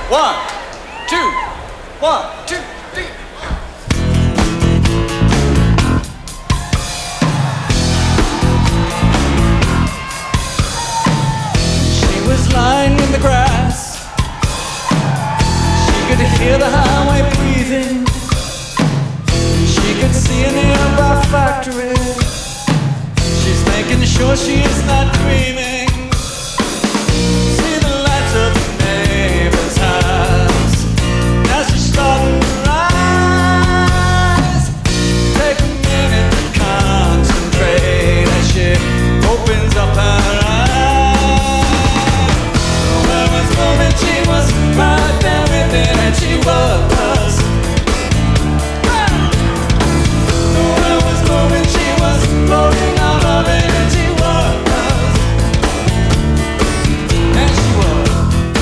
One, two, one, two, three. She was lying in the grass. She could hear the highway breathing. She could see a nearby factory. She's making sure she is not dreaming.